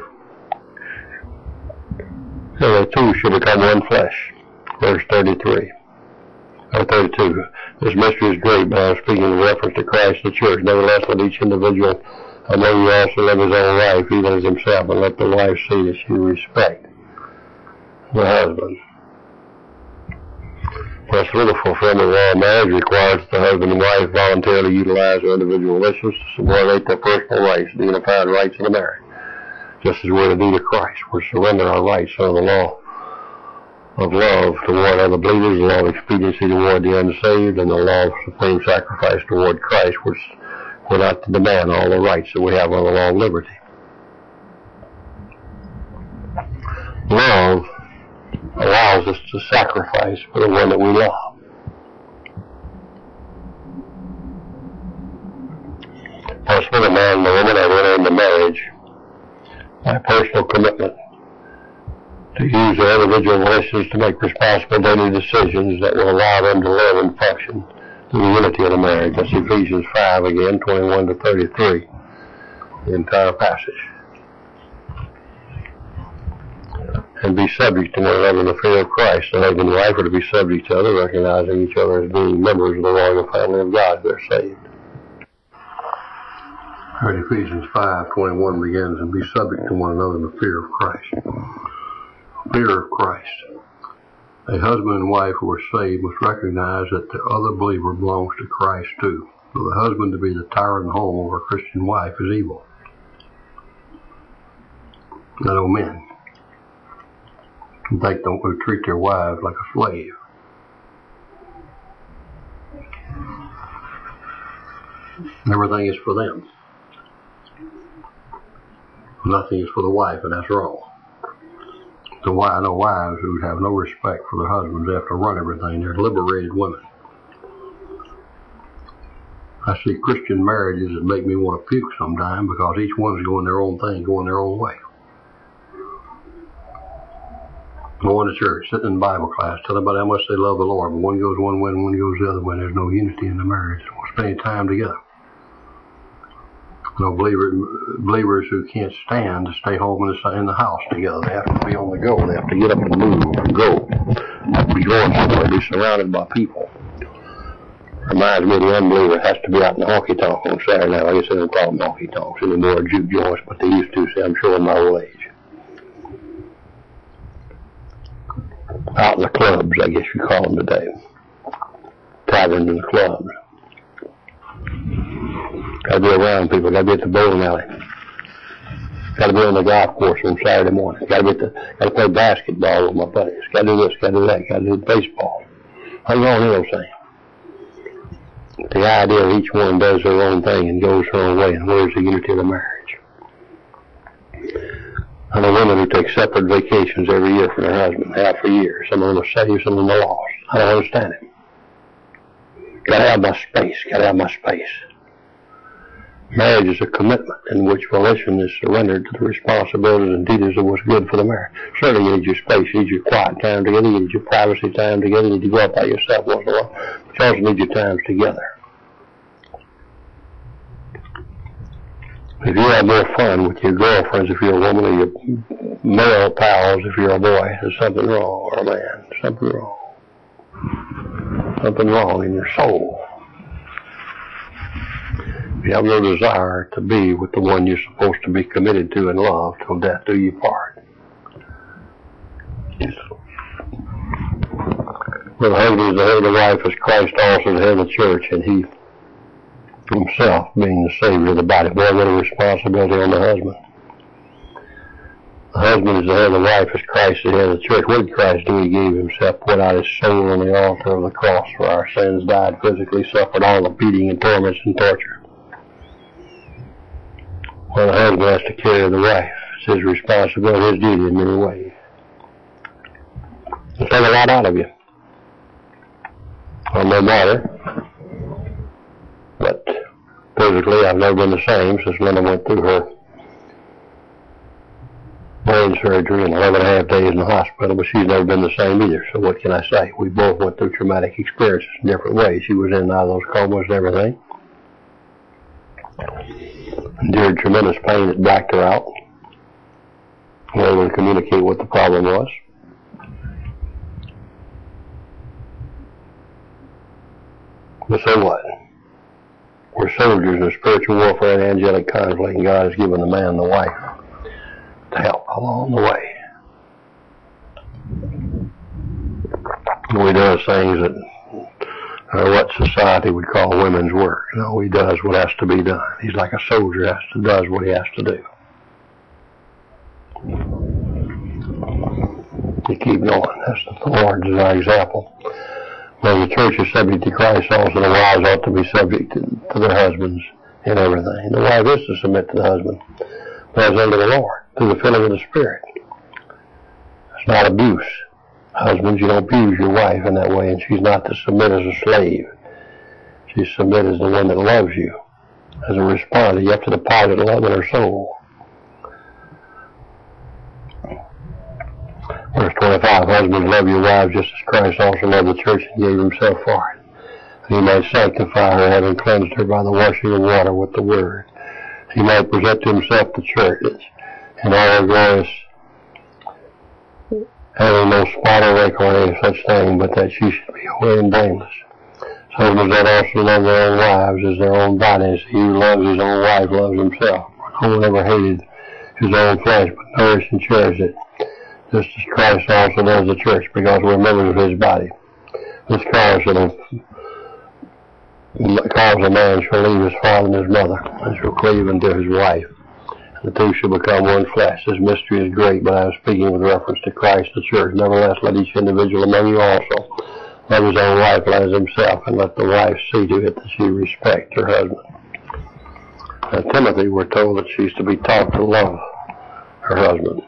So the two shall become one flesh. Verse thirty-three. Or thirty-two. This mystery is great, but I am speaking in reference to Christ and the church. Nevertheless, let each individual among you also live his own life, even as himself, and let the wife see that she respect the husband. Thus, through the fulfillment of all marriage requires that the husband and wife voluntarily utilize their individual relations to subordinate their personal rights, the unified rights of the marriage. Just as we're to do to Christ, we're to surrender our rights under the law of love toward other believers, the law of expediency toward the unsaved, and the law of supreme sacrifice toward Christ, which we're not to demand all the rights that we have under the law of liberty. Love allows us to sacrifice for the one that we love. Thus, when a man and a woman have entered into marriage by personal commitment to use their individual relations to make responsible daily decisions that will allow them to live and function through the unity of the marriage. That's Ephesians five again, twenty-one to thirty-three, the entire passage. and be subject to one another in the fear of Christ. The husband and wife are to be subject to other, recognizing each other as being members of the royal family of God. They're saved. Right, Ephesians five twenty-one begins, and be subject to one another in the fear of Christ. Fear of Christ. A husband and wife who are saved must recognize that the other believer belongs to Christ too. For the husband to be the tyrant in the home over a Christian wife is evil. I know men think don't go treat their wives like a slave. Everything is for them. Nothing is for the wife, and that's wrong. So why I know wives who have no respect for their husbands. They have to run everything. They're liberated women. I see Christian marriages that make me want to puke sometime because each one's going their own thing, going their own way. Going to church, sitting in Bible class, telling about how much they love the Lord, but one goes one way and one goes the other way. There's no unity in the marriage. They don't spend any time together. No believers, believers who can't stand to stay home in the, in the house together. They have to be on the go. They have to get up and move and go. They have to be going somewhere, be surrounded by people. Reminds me the unbeliever has to be out in the honky-tonk on Saturday night. I guess they don't call them honky-tonks anymore, juke joints, but they used to, say I'm showing my old age. Out in the clubs, I guess you call them today. Taverns and the clubs. Got to be around people. Got to be at the bowling alley. Got to be on the golf course on Saturday morning. Got to be at the. Got to play basketball with my buddies. Got to do this. Got to do that. Got to do baseball. Nothing wrong with those things. The idea of each one does their own thing and goes her own way, and where's the unity of the marriage? I know women who take separate vacations every year from their husband, have for years. Some of them are saved, some of them are lost. I don't understand it. Got to have my space. Got to have my space. Marriage is a commitment in which volition is surrendered to the responsibilities and duties of what's good for the marriage. Certainly you need your space, you need your quiet time together, you need your privacy time together, you need to go out by yourself once in a while, but you also need your times together. If you have more fun with your girlfriends, if you're a woman, or your male pals, if you're a boy, there's something wrong, or a man, something wrong. Something wrong in your soul. If you have no desire to be with the one you're supposed to be committed to and love till death do you part. For the husband is the head of the wife, as Christ also the head of the church, and he himself being the Savior of the body. Boy, what a responsibility on the husband. The husband is the head of the wife, as Christ is the head of the church. What did Christ do? He gave himself, poured out his soul on the altar of the cross for our sins, died physically, suffered all the beating and torments and torture. Well, the husband has to carry the wife. It's his responsibility, his duty in many ways. It'll take a lot out of you. I'm no martyr, but physically I've never been the same since Linda went through her brain surgery and eleven and a half days in the hospital, but she's never been the same either. So what can I say? We both went through traumatic experiences in different ways. She was in and out of those comas and everything. Endured tremendous pain that blacked her out. We were able to communicate what the problem was. But so what? We're soldiers in spiritual warfare and angelic conflict, and God has given the man the wife to help along the way. We do things that uh, what society would call women's work. No, he does what has to be done. He's like a soldier, has to does what he has to do. You keep going. That's the Lord's our example. When the church is subject to Christ, also the wives ought to be subject to, to their husbands in everything. The wife is to submit to the husband as under the Lord, through the filling of the Spirit. It's not abuse. Husbands, you don't abuse your wife in that way, and she's not to submit as a slave. She's to submit as the one that loves you. As a response, you have to deposit love in her soul. Verse twenty-five, husbands, love your wives just as Christ also loved the church and gave himself for it. He might sanctify her, having cleansed her by the washing of water with the word. He might present to himself the church in all her glorious having no spot or wrinkle or any such thing, but that she should be holy and blameless. Husbands that also love their own wives as their own bodies. He who loves his own wife loves himself. No one ever hated his own flesh, but nourished and cherished it, just as Christ also loves the church, because we're members of his body. This cause that a, cause a man shall leave his father and his mother, and shall cleave unto his wife. And the two shall become one flesh. This mystery is great, but I am speaking with reference to Christ, the church. Nevertheless, let each individual among you also love his own wife as himself, and let the wife see to it that she respect her husband. Now, Timothy, we're told that she's to be taught to love her husband.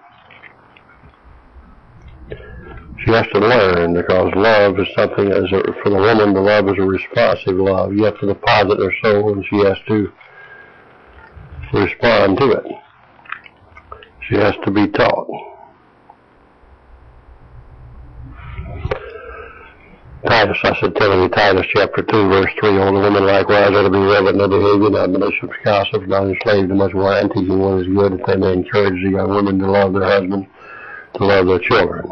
She has to learn, because love is something, as a, for the woman, the love is a responsive love. You have to deposit her soul, and she has to respond to it. She has to be taught. Titus, I said Timothy, Titus chapter two, verse three, older women likewise are to be reverent in their behavior, not malicious, gossips, not enslaved to much wine, teaching what is good, that they may encourage the young women to love their husbands, to love their children.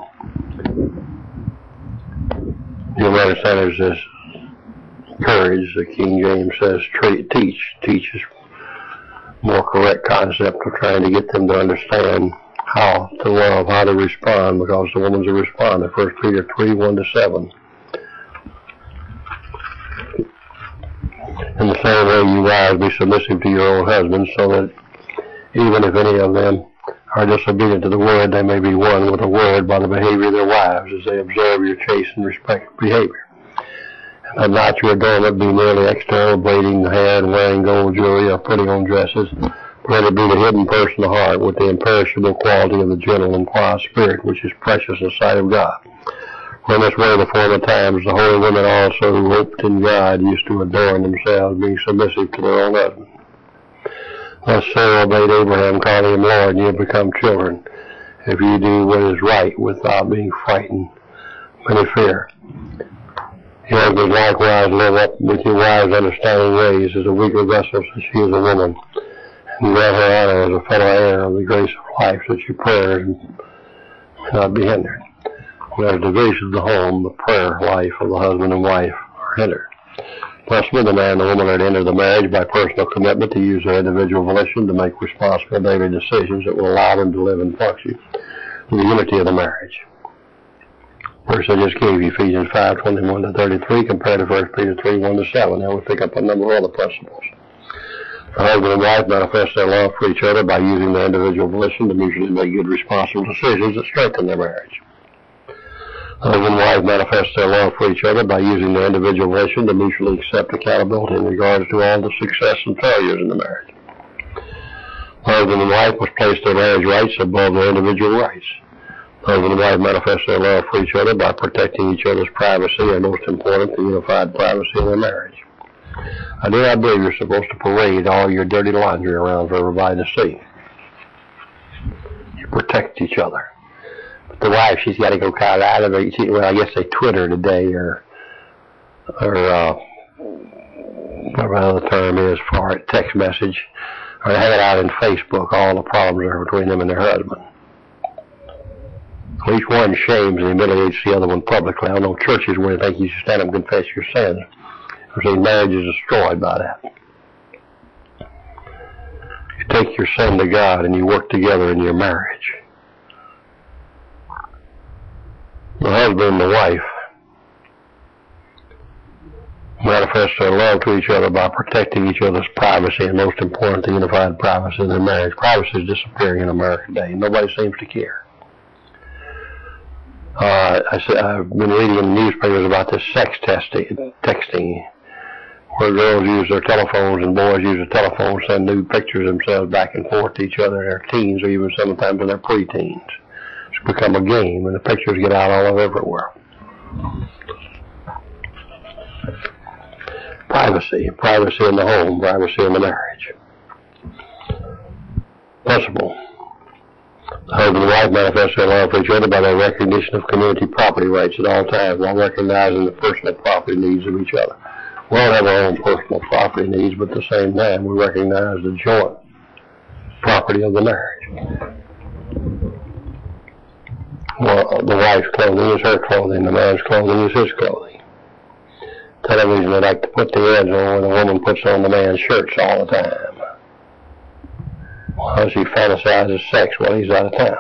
The American Standard says encourage, the King James says treat, teach. Teach is more correct concept of trying to get them to understand how to love, how to respond, because the woman's a responder. First Peter three, one to seven. In the same way, you wives, be submissive to your own husbands, so that even if any of them are disobedient to the word, they may be won with the word by the behavior of their wives, as they observe your chaste and respectful behavior. And let not your adornment be merely external, braiding the hair and wearing gold jewelry or putting on dresses, but let it be the hidden person of the heart, with the imperishable quality of the gentle and quiet spirit, which is precious in the sight of God. For in this way, the former times, the holy women also who hoped in God used to adorn themselves, being submissive to their own husbands. Thus Sarah obeyed Abraham, calling him Lord, and you have become children, if you do what is right without being frightened of any fear. You husbands likewise live up with your wives' understanding ways as a weaker vessel, since she is a woman, and grant her honor as a fellow heir of the grace of life, that your prayers may not be hindered. When there's division of the home, the prayer life of the husband and wife are hindered. Thus, with the man and the woman are to enter the marriage by personal commitment to use their individual volition to make responsible daily decisions that will allow them to live and function in the unity of the marriage. Verse I just gave you, Ephesians five, twenty-one to thirty-three, compared to First Peter three, one to seven. Now we pick up a number of other principles. The husband and wife manifest their love for each other by using their individual volition to mutually make good, responsible decisions that strengthen their marriage. Husband and wife manifest their love for each other by using their individual volition to mutually accept accountability in regards to all the success and failures in the marriage. Husband and wife must place their marriage rights above their individual rights. Husband and wife manifest their love for each other by protecting each other's privacy, and most important, the unified privacy of their marriage. I do not believe you're supposed to parade all your dirty laundry around for everybody to see. You protect each other. The wife, she's got to go kind of out of it. Well, I guess they Twitter today, or, or uh, whatever the term is for it, text message, or hang it out in Facebook, all the problems are between them and their husband. At least one shames and humiliates the other one publicly. I know churches where they think you should stand up and confess your sins. I say marriage is destroyed by that. You take your sin to God and you work together in your marriage. The husband and the wife manifest their love to each other by protecting each other's privacy, and most important, the unified privacy of their marriage. Privacy is disappearing in America today. Nobody seems to care. Uh, I, I've been reading in the newspapers about this sex testing, texting, where girls use their telephones and boys use their telephones, send nude pictures of themselves back and forth to each other in their teens, or even sometimes in their preteens. It's become a game, and the pictures get out all over everywhere. Privacy, privacy in the home, privacy in the marriage. Principle. The husband and wife manifest their love for each other by their recognition of community property rights at all times, while recognizing the personal property needs of each other. We all have our own personal property needs, but at the same time, we recognize the joint property of the marriage. Well, the wife's clothing is her clothing, the man's clothing is his clothing. Television, they like to put the ads on where the woman puts on the man's shirts all the time. Well, she fantasizes sex while he's out of town.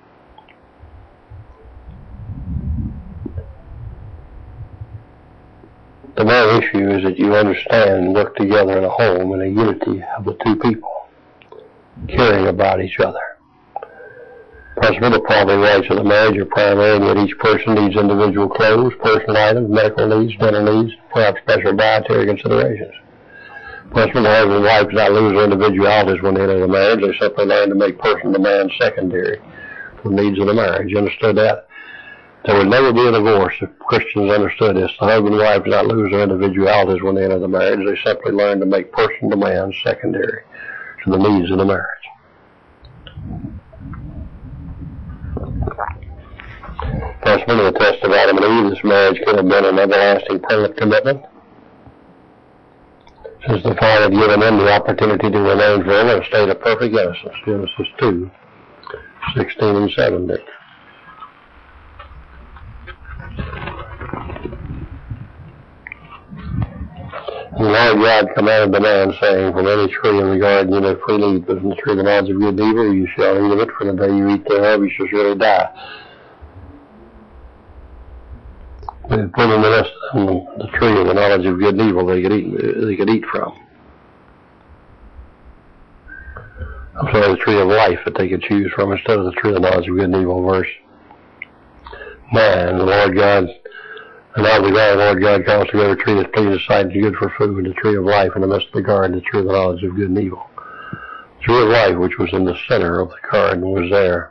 The main issue is that you understand and work together in a home in a unity of the two people, caring about each other. Possibly the property rights of the marriage are primary, and yet each person needs individual clothes, personal items, medical needs, dental needs, perhaps special dietary considerations. Possibly the husband and wife do not lose their individualities when they enter the marriage. They simply learn to make person to man secondary for the needs of the marriage. You understood that? There would never be a divorce if Christians understood this. The husband and wife do not lose their individualities when they enter the marriage. They simply learn to make person to man secondary to the needs of the marriage. Husband, in the test of Adam and Eve, this marriage could have been an everlasting permanent commitment, since the Father had given them the opportunity to remain forever in a state of perfect innocence. Genesis two, sixteen and seventeen. And the Lord God commanded the man, saying, from any tree in the garden you may freely eat, but from the tree of the knowledge of good and evil you shall eat of it, for the day you eat thereof you shall surely die. They put in the rest of them the tree of the knowledge of good and evil they could eat, they could eat from. I'm sorry, the tree of life that they could choose from instead of the tree of the knowledge of good and evil. Verse nine, the Lord God, and out of the garden, the Lord God caused to grow a tree that's pleasing to sight and good for food, the tree of life in the midst of the garden, the tree of the knowledge of good and evil. The tree of life, which was in the center of the garden, was there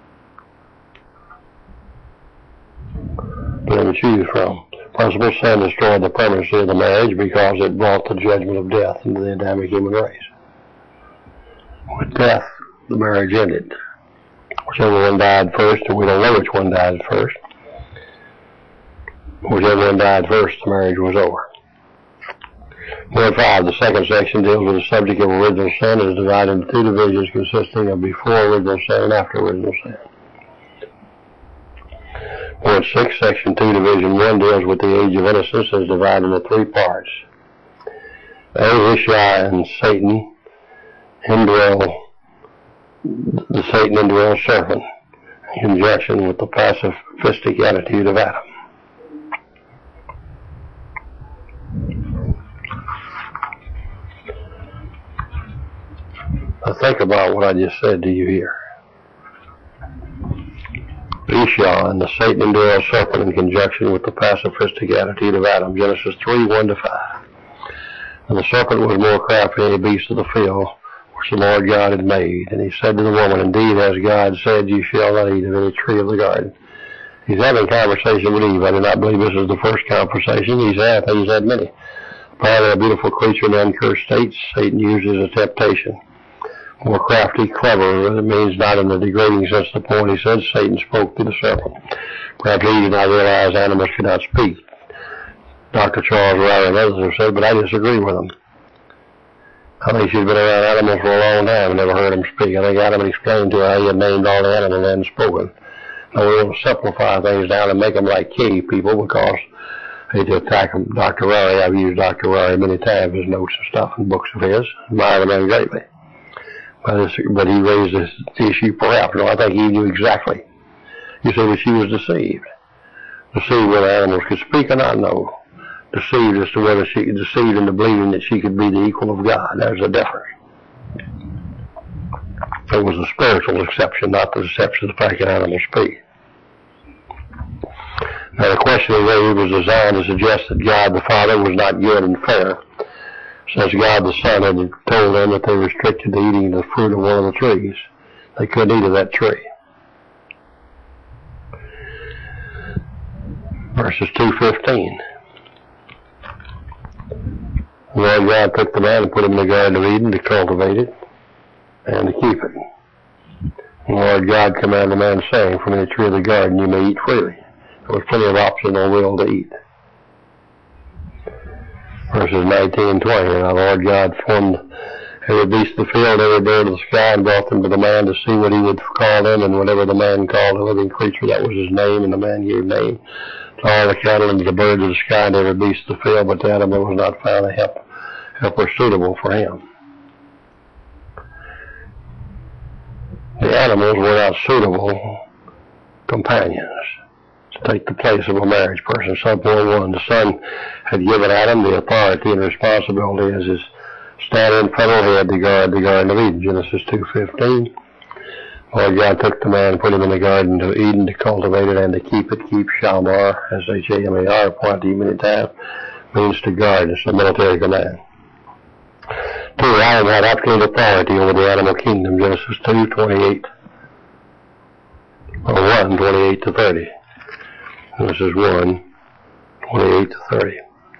for them to choose from. Possible sin destroyed the permanency of the marriage because it brought the judgment of death into the Adamic human race. With death, the marriage ended. Whichever one died first, and we don't know which one died first. Whichever one died first, the marriage was over. Point five, the second section deals with the subject of original sin. It is divided into two divisions consisting of before original sin and after original sin. Point six, section two, division one deals with the age of innocence. It is divided into three parts. Ahishai and Satan indwell, the Satan indwell serpent in conjunction with the pacifistic attitude of Adam. Now think about what I just said to you here. Esau and the Satan indwell serpent in conjunction with the pacifistic attitude of Adam. Genesis three, one to five. And the serpent was more crafty than any beast of the field which the Lord God had made. And he said to the woman, indeed, as God said, you shall not eat of any tree of the garden. He's having a conversation with Eve. I do not believe this is the first conversation. He's had, he's had many. Apparently a beautiful creature in the uncursed state, Satan uses a temptation. More crafty, clever, it means not in the degrading sense of the point. He said Satan spoke to the serpent. Perhaps he did not realize animals could not speak. Doctor Charles Rowley and others have said, but I disagree with him. I think she's been around animals for a long time and never heard them speak. I think Adam had explained to her how he had named all the animals and hadn't spoken. Now we will simplify things down and make them like cave people because I hate to attack him. Doctor Rowley, I've used Doctor Rowley many times, his notes and stuff and books of his. Admire the man greatly. But, but he raised this issue perhaps. No, I think he knew exactly. You say that she was deceived. Deceived whether animals could speak or not, no. Deceived as to whether she deceived into believing that she could be the equal of God. There's a difference. It was a spiritual deception, not the deception of the fact that animals speak. Now the question of whether it was designed to suggest that God the Father was not good and fair, since God the Son had told them that they were restricted to eating the fruit of one of the trees. They couldn't eat of that tree. Verses two fifteen. The Lord God took the man and put him in the Garden of Eden to cultivate it and to keep it. The Lord God commanded the man, saying, from any tree of the garden you may eat freely. There was plenty of optional will to eat. Verses nineteen and twenty. Now the Lord God formed every beast of the field, every bird of the sky, and brought them to the man to see what he would call them. And whatever the man called a living creature, that was his name, and the man gave name to all the cattle and to the birds of the sky and every beast of the field. But to Adam there was not found a help, helper suitable for him. The animals were not suitable companions to take the place of a marriage person. Psalm point one, the Son had given Adam the authority and responsibility as his stand-in federal head to guard the Garden of Eden, Genesis two fifteen. Lord God took the man and put him in the Garden of Eden to cultivate it and to keep it. Keep, Shamar, S H A M A R, applied to you many times, means to guard. It's a military command. Two, Adam had absolute authority over the animal kingdom, Genesis two twenty-eight, or one twenty-eight to thirty. Genesis one twenty-eight to thirty.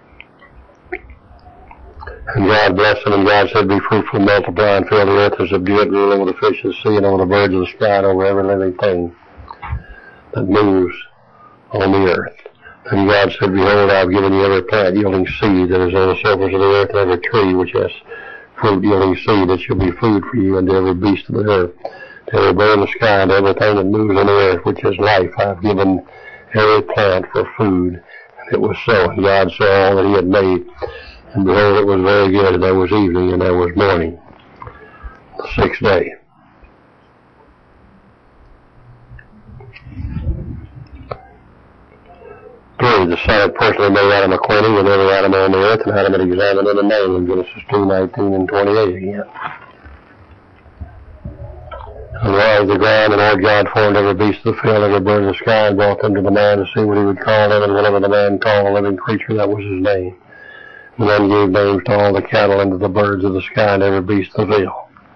And God blessed them, and God said, be fruitful, multiply, and fill the earth, and subdue it, rule over the fish of the sea, and over the birds of the sky, and over every living thing that moves on the earth. And God said, behold, I have given you every plant yielding seed that is on the surface of the earth, and every tree which has fruit yielding seed that shall be food for you, and to every beast of the earth, to every bird in the sky, and everything that moves on the earth, which is life. I have given every plant for food. And it was so. And God saw all that he had made. And behold, it was very good, and there was evening, and there was morning, the sixth day. Three, the Son personally made Adam acquainted with every animal on the earth, and Adam had examined in the name, in Genesis two nineteen and twenty-eight again. And while the ground, and Lord God formed every beast of the field, every bird of the sky, and brought them to the man to see what he would call them, and whatever the man called a living creature, that was his name. And then gave names to all the cattle and to the birds of the sky and every beast of the field.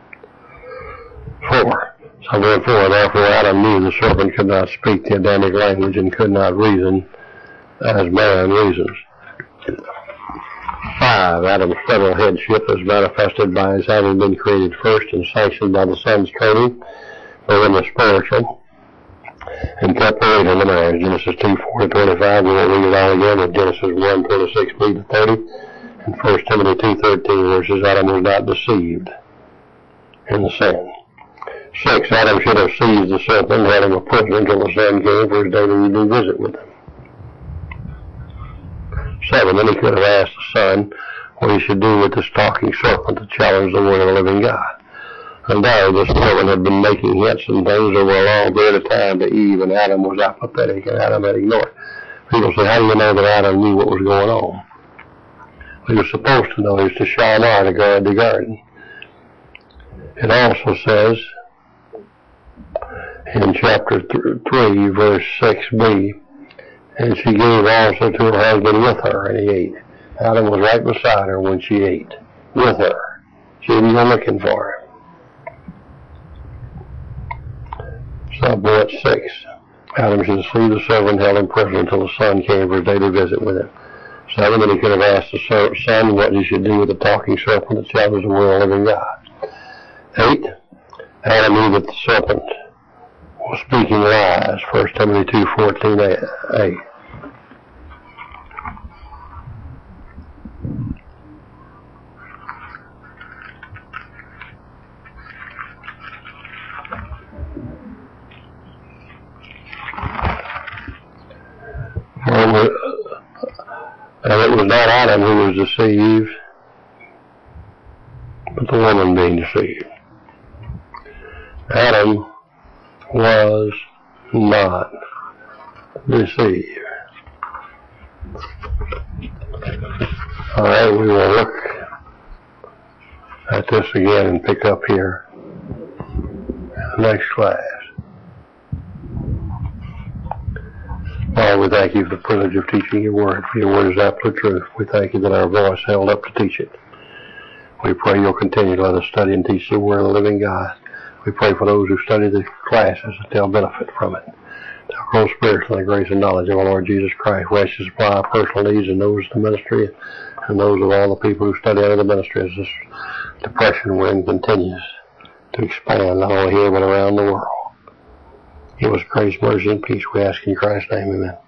Four. So therefore, therefore Adam knew the serpent could not speak the Adamic language and could not reason as man reasons. Five. Adam's federal headship was manifested by his having been created first and sanctioned by the Son's training, both in the spiritual and preparation in the marriage. Genesis two four to twenty-five. We won't read it all again, but Genesis one twenty-six b to thirty. And First Timothy two thirteen, verses, Adam was not deceived in the sin. Six, Adam should have seized the serpent and had him a prisoner until the Son came for his daily evening visit with him. Seven, then he could have asked the Son what he should do with this talking serpent to challenge the word of the living God. And there, the serpent had been making hints and things over a long period of time to Eve, and Adam was apathetic, and Adam had ignored it. People say, how do you know that Adam knew what was going on? He was supposed to know. He was to Shamar, to guard the garden. It also says in chapter three, verse six b, and she gave also to her husband with her, and he ate. Adam was right beside her when she ate, with her. She didn't go looking for him. Subpoint six. Adam should see the servant held in prison until the Son came for his daily visit with him. Seven, that he could have asked the Son what he should do with the talking serpent that challenged the world of living God. Eight, Adam knew that the serpent was speaking lies, First Timothy two fourteen a. And it was not Adam who was deceived, but the woman being deceived. Adam was not deceived. All right, we will look at this again and pick up here in the next class. Lord, we thank you for the privilege of teaching your word, for your word is absolute truth. We thank you that our voice held up to teach it. We pray you'll continue to let us study and teach the word of the living God. We pray for those who study the classes that they'll benefit from it. They'll grow spiritually in the grace and knowledge of our Lord Jesus Christ. We ask you to supply our personal needs and those of the ministry and those of all the people who study under the ministry as this depression wind continues to expand not only here but around the world. Give us grace, mercy, and peace. We ask in Christ's name, amen.